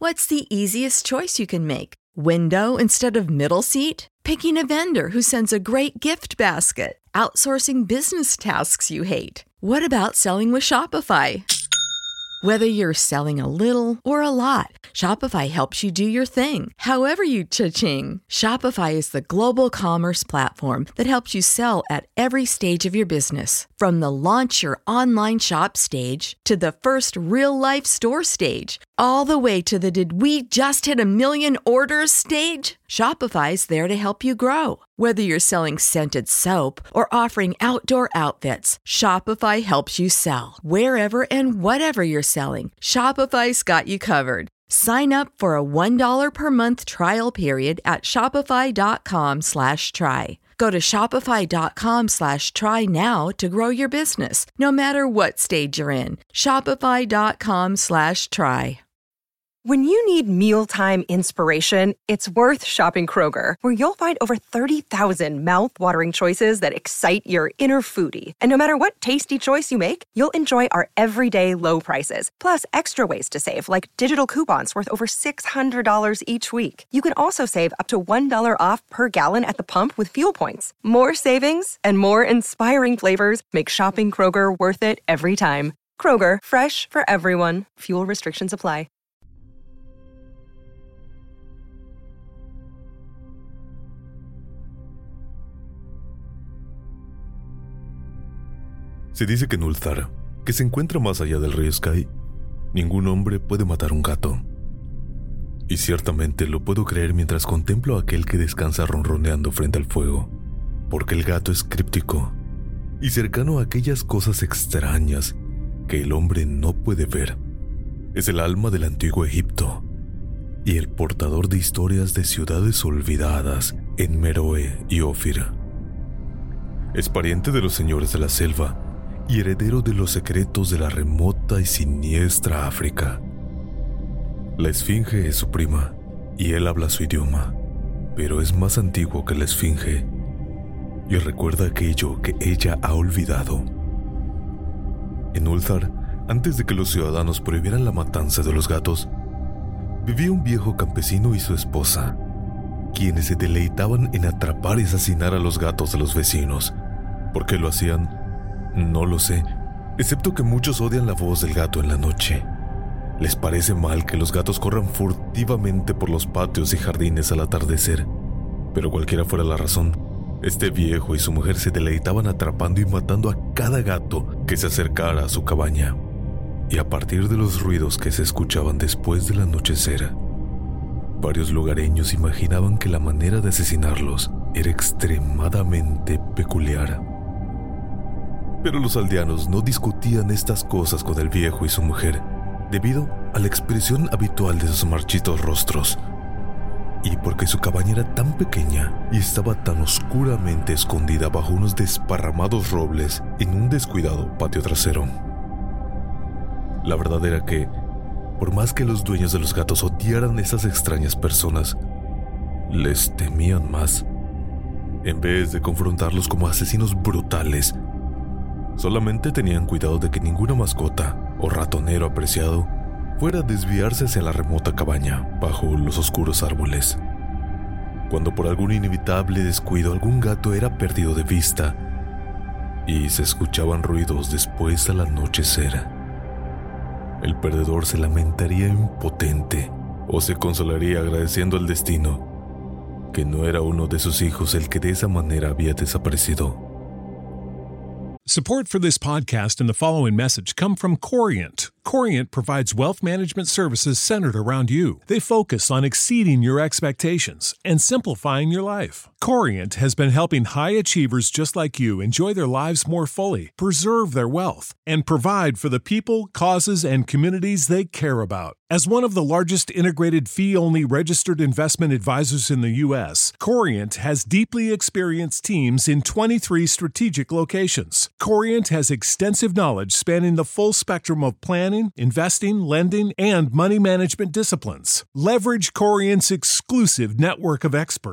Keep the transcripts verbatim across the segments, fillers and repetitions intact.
What's the easiest choice you can make? Window instead of middle seat? Picking a vendor who sends a great gift basket? Outsourcing business tasks you hate? What about selling with Shopify? Whether you're selling a little or a lot, Shopify helps you do your thing, however you cha-ching. Shopify is the global commerce platform that helps you sell at every stage of your business. From the launch your online shop stage to the first real-life store stage, all the way to the did we just hit a million orders stage. Shopify's there to help you grow. Whether you're selling scented soap or offering outdoor outfits, Shopify helps you sell. Wherever and whatever you're selling, Shopify's got you covered. Sign up for a one dollar per month trial period at shopify.com slash try. Go to shopify.com slash try now to grow your business, no matter what stage you're in. Shopify.com slash try. When you need mealtime inspiration, it's worth shopping Kroger, where you'll find over thirty thousand mouth-watering choices that excite your inner foodie. And no matter what tasty choice you make, you'll enjoy our everyday low prices, plus extra ways to save, like digital coupons worth over six hundred dollars each week. You can also save up to one dollar off per gallon at the pump with fuel points. More savings and more inspiring flavors make shopping Kroger worth it every time. Kroger, fresh for everyone. Fuel restrictions apply. Se dice que en Ulthar, que se encuentra más allá del río Sky, ningún hombre puede matar un gato. Y ciertamente lo puedo creer mientras contemplo a aquel que descansa ronroneando frente al fuego, porque el gato es críptico y cercano a aquellas cosas extrañas que el hombre no puede ver. Es el alma del antiguo Egipto y el portador de historias de ciudades olvidadas en Meroe y Ofir. Es pariente de los señores de la selva y heredero de los secretos de la remota y siniestra África. La esfinge es su prima y él habla su idioma, pero es más antiguo que la esfinge y recuerda aquello que ella ha olvidado. En Ulthar, antes de que los ciudadanos prohibieran la matanza de los gatos, vivía un viejo campesino y su esposa, quienes se deleitaban en atrapar y asesinar a los gatos de los vecinos. ¿Por qué lo hacían? No lo sé, excepto que muchos odian la voz del gato en la noche. Les parece mal que los gatos corran furtivamente por los patios y jardines al atardecer, pero cualquiera fuera la razón, este viejo y su mujer se deleitaban atrapando y matando a cada gato que se acercara a su cabaña. Y a partir de los ruidos que se escuchaban después del anochecer, varios lugareños imaginaban que la manera de asesinarlos era extremadamente peculiar. Pero los aldeanos no discutían estas cosas con el viejo y su mujer, debido a la expresión habitual de sus marchitos rostros, y porque su cabaña era tan pequeña y estaba tan oscuramente escondida bajo unos desparramados robles en un descuidado patio trasero. La verdad era que, por más que los dueños de los gatos odiaran a esas extrañas personas, les temían más. En vez de confrontarlos como asesinos brutales, solamente tenían cuidado de que ninguna mascota o ratonero apreciado fuera a desviarse hacia la remota cabaña bajo los oscuros árboles. Cuando por algún inevitable descuido algún gato era perdido de vista y se escuchaban ruidos después al anochecer, el perdedor se lamentaría impotente o se consolaría agradeciendo al destino que no era uno de sus hijos el que de esa manera había desaparecido. Support for this podcast and the following message come from Corient. Corient provides wealth management services centered around you. They focus on exceeding your expectations and simplifying your life. Corient has been helping high achievers just like you enjoy their lives more fully, preserve their wealth, and provide for the people, causes, and communities they care about. As one of the largest integrated fee-only registered investment advisors in the U S, Corient has deeply experienced teams in twenty-three strategic locations. Corient has extensive knowledge spanning the full spectrum of planning, investing, lending, and money management disciplines. Leverage Corient's exclusive network of experts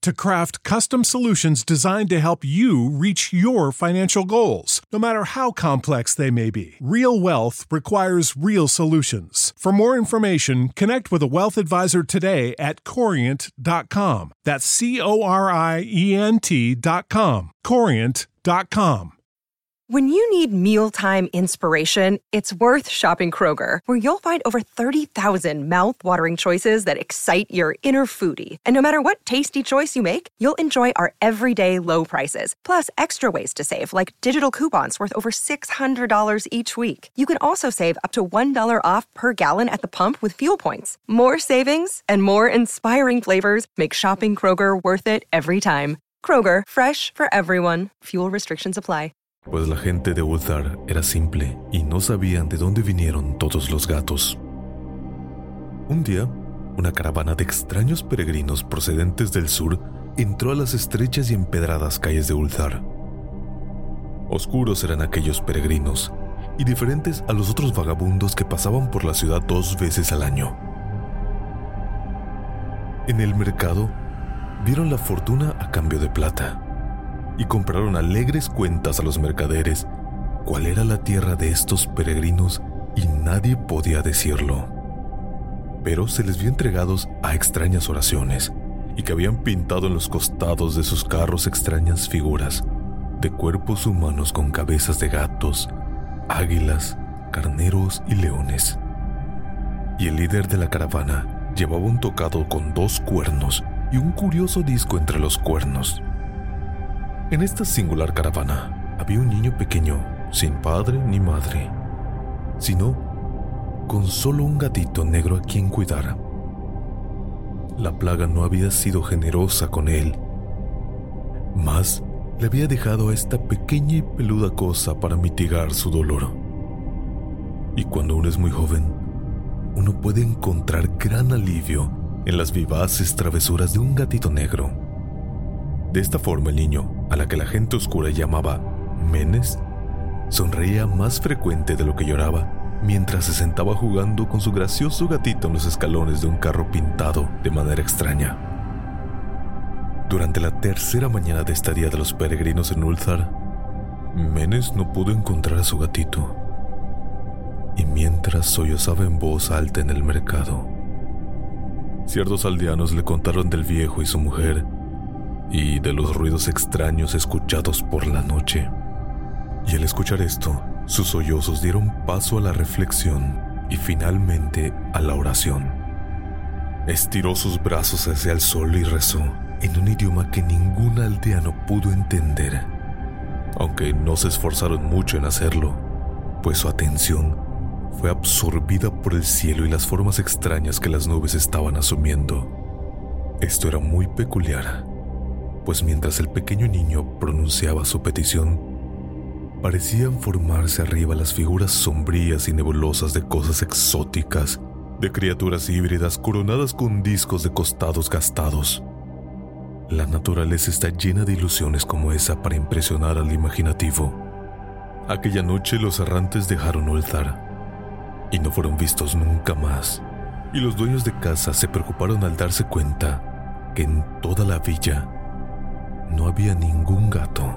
to craft custom solutions designed to help you reach your financial goals, no matter how complex they may be. Real wealth requires real solutions. For more information, connect with a wealth advisor today at corient dot com. That's C O R I E N T dot com. corient dot com. When you need mealtime inspiration, it's worth shopping Kroger, where you'll find over thirty thousand mouth-watering choices that excite your inner foodie. And no matter what tasty choice you make, you'll enjoy our everyday low prices, plus extra ways to save, like digital coupons worth over six hundred dollars each week. You can also save up to one dollar off per gallon at the pump with fuel points. More savings and more inspiring flavors make shopping Kroger worth it every time. Kroger, fresh for everyone. Fuel restrictions apply. Pues la gente de Ulthar era simple y no sabían de dónde vinieron todos los gatos. Un día, una caravana de extraños peregrinos procedentes del sur entró a las estrechas y empedradas calles de Ulthar. Oscuros eran aquellos peregrinos y diferentes a los otros vagabundos que pasaban por la ciudad dos veces al año. En el mercado, vieron la fortuna a cambio de plata y compraron alegres cuentas a los mercaderes cuál era la tierra de estos peregrinos y nadie podía decirlo. Pero se les vio entregados a extrañas oraciones y que habían pintado en los costados de sus carros extrañas figuras de cuerpos humanos con cabezas de gatos, águilas, carneros y leones. Y el líder de la caravana llevaba un tocado con dos cuernos y un curioso disco entre los cuernos. En esta singular caravana había un niño pequeño, sin padre ni madre, sino con solo un gatito negro a quien cuidar. La plaga no había sido generosa con él, mas le había dejado a esta pequeña y peluda cosa para mitigar su dolor. Y cuando uno es muy joven, uno puede encontrar gran alivio en las vivaces travesuras de un gatito negro. De esta forma el niño, a la que la gente oscura llamaba Menes, sonreía más frecuente de lo que lloraba mientras se sentaba jugando con su gracioso gatito en los escalones de un carro pintado de manera extraña. Durante la tercera mañana de estadía de los peregrinos en Ulthar, Menes no pudo encontrar a su gatito, y mientras sollozaba en voz alta en el mercado, ciertos aldeanos le contaron del viejo y su mujer y de los ruidos extraños escuchados por la noche. Y al escuchar esto, sus sollozos dieron paso a la reflexión y finalmente a la oración. Estiró sus brazos hacia el sol y rezó en un idioma que ningún aldeano pudo entender, aunque no se esforzaron mucho en hacerlo, pues su atención fue absorbida por el cielo y las formas extrañas que las nubes estaban asumiendo. Esto era muy peculiar, pues mientras el pequeño niño pronunciaba su petición, parecían formarse arriba las figuras sombrías y nebulosas de cosas exóticas, de criaturas híbridas coronadas con discos de costados gastados. La naturaleza está llena de ilusiones como esa para impresionar al imaginativo. Aquella noche los errantes dejaron Ulthar y no fueron vistos nunca más, y los dueños de casa se preocuparon al darse cuenta que en toda la villa no había ningún gato.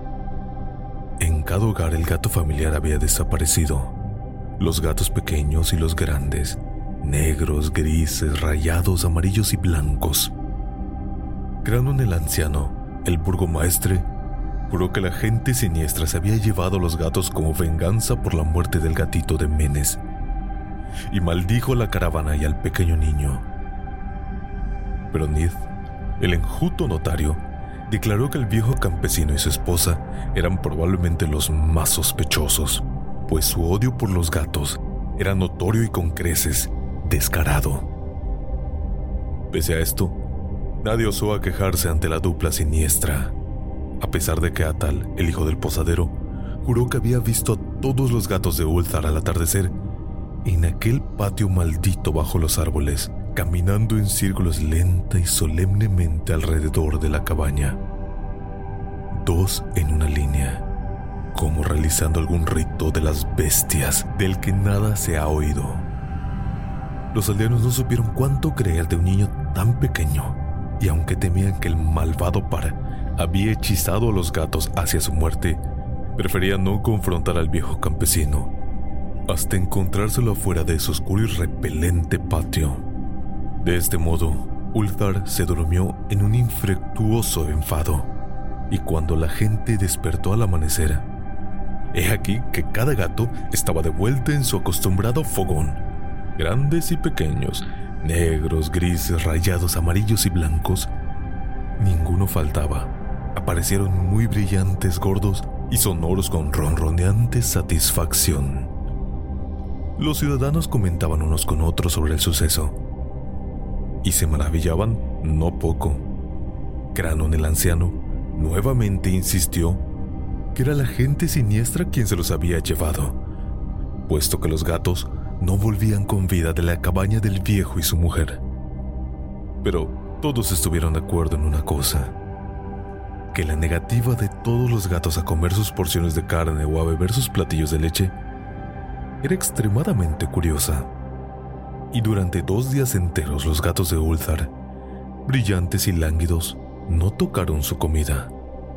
En cada hogar el gato familiar había desaparecido. Los gatos pequeños y los grandes, negros, grises, rayados, amarillos y blancos. Granón el anciano, el burgomaestre, juró que la gente siniestra se había llevado a los gatos como venganza por la muerte del gatito de Menes, y maldijo a la caravana y al pequeño niño. Pero Nid, el enjuto notario, declaró que el viejo campesino y su esposa eran probablemente los más sospechosos, pues su odio por los gatos era notorio y con creces descarado. Pese a esto, nadie osó a quejarse ante la dupla siniestra, a pesar de que Atal, el hijo del posadero, juró que había visto a todos los gatos de Ulthar al atardecer en aquel patio maldito bajo los árboles, caminando en círculos lenta y solemnemente alrededor de la cabaña. Dos en una línea, como realizando algún rito de las bestias del que nada se ha oído. Los aldeanos no supieron cuánto creer de un niño tan pequeño, y aunque temían que el malvado par había hechizado a los gatos hacia su muerte, preferían no confrontar al viejo campesino hasta encontrárselo afuera de ese oscuro y repelente patio. De este modo, Ulthar se durmió en un infructuoso enfado, y cuando la gente despertó al amanecer, he aquí que cada gato estaba de vuelta en su acostumbrado fogón. Grandes y pequeños, negros, grises, rayados, amarillos y blancos, ninguno faltaba. Aparecieron muy brillantes, gordos y sonoros con ronroneante satisfacción. Los ciudadanos comentaban unos con otros sobre el suceso y se maravillaban no poco. Cranon el anciano nuevamente insistió que era la gente siniestra quien se los había llevado, puesto que los gatos no volvían con vida de la cabaña del viejo y su mujer. Pero todos estuvieron de acuerdo en una cosa: que la negativa de todos los gatos a comer sus porciones de carne o a beber sus platillos de leche era extremadamente curiosa. Y durante dos días enteros los gatos de Ulthar, brillantes y lánguidos, no tocaron su comida,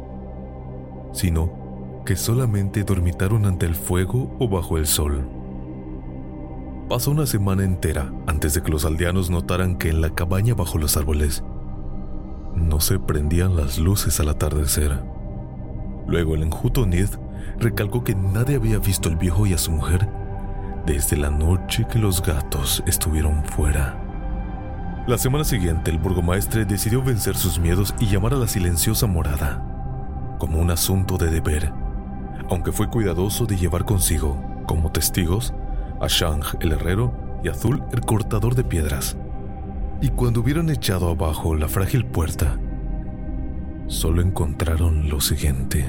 sino que solamente dormitaron ante el fuego o bajo el sol. Pasó una semana entera antes de que los aldeanos notaran que en la cabaña bajo los árboles no se prendían las luces al atardecer. Luego el enjuto Nid recalcó que nadie había visto al viejo y a su mujer desde la noche que los gatos estuvieron fuera. La semana siguiente el burgomaestre decidió vencer sus miedos y llamar a la silenciosa morada como un asunto de deber, aunque fue cuidadoso de llevar consigo como testigos a Shang el herrero y a Zul el cortador de piedras. Y cuando hubieron echado abajo la frágil puerta, solo encontraron lo siguiente: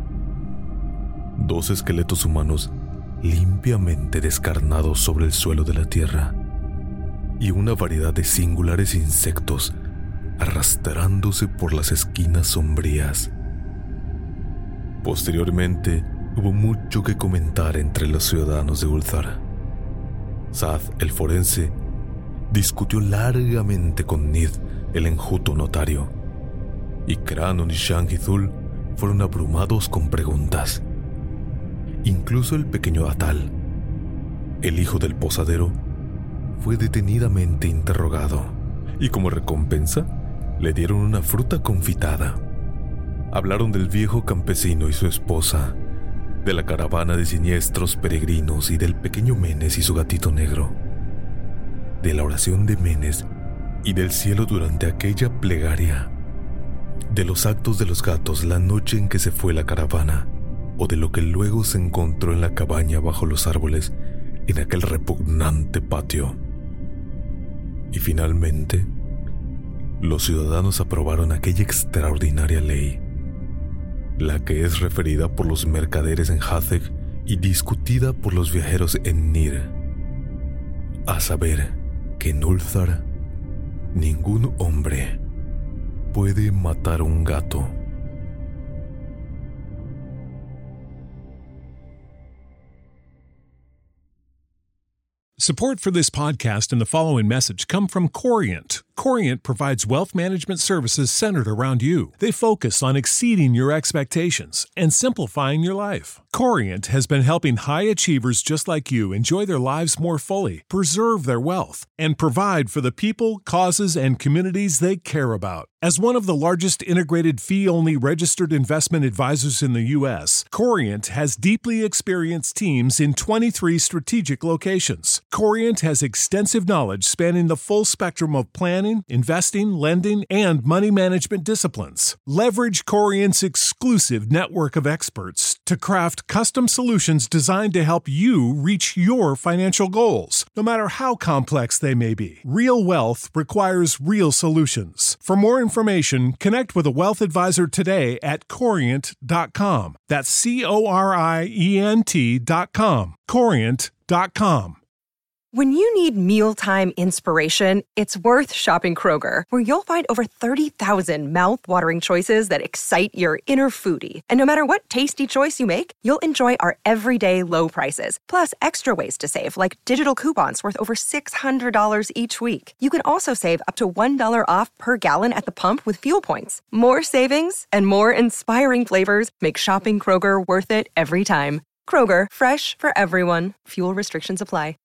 dos esqueletos humanos limpiamente descarnados sobre el suelo de la tierra y una variedad de singulares insectos arrastrándose por las esquinas sombrías. Posteriormente, hubo mucho que comentar entre los ciudadanos de Ulthar. Sath, el forense, discutió largamente con Nid, el enjuto notario, y Cranon y Shang y Zul fueron abrumados con preguntas. Incluso el pequeño Atal, el hijo del posadero, fue detenidamente interrogado, y como recompensa le dieron una fruta confitada. Hablaron del viejo campesino y su esposa, de la caravana de siniestros peregrinos y del pequeño Menes y su gatito negro, de la oración de Menes y del cielo durante aquella plegaria, de los actos de los gatos la noche en que se fue la caravana, o de lo que luego se encontró en la cabaña bajo los árboles en aquel repugnante patio. Y finalmente, los ciudadanos aprobaron aquella extraordinaria ley, la que es referida por los mercaderes en Hatheg y discutida por los viajeros en Nir, a saber que en Ulthar ningún hombre puede matar un gato. Support for this podcast and the following message come from Corient. Corient provides wealth management services centered around you. They focus on exceeding your expectations and simplifying your life. Corient has been helping high achievers just like you enjoy their lives more fully, preserve their wealth, and provide for the people, causes, and communities they care about. As one of the largest integrated fee-only registered investment advisors in the U S, Corient has deeply experienced teams in twenty-three strategic locations. Corient has extensive knowledge spanning the full spectrum of planning, investing, lending, and money management disciplines. Leverage Corient's exclusive network of experts to craft custom solutions designed to help you reach your financial goals, no matter how complex they may be. Real wealth requires real solutions. For more information, connect with a wealth advisor today at corient dot com. That's C O R I E N T dot com. corient dot com. When you need mealtime inspiration, it's worth shopping Kroger, where you'll find over thirty thousand mouth-watering choices that excite your inner foodie. And no matter what tasty choice you make, you'll enjoy our everyday low prices, plus extra ways to save, like digital coupons worth over six hundred dollars each week. You can also save up to one dollar off per gallon at the pump with fuel points. More savings and more inspiring flavors make shopping Kroger worth it every time. Kroger, fresh for everyone. Fuel restrictions apply.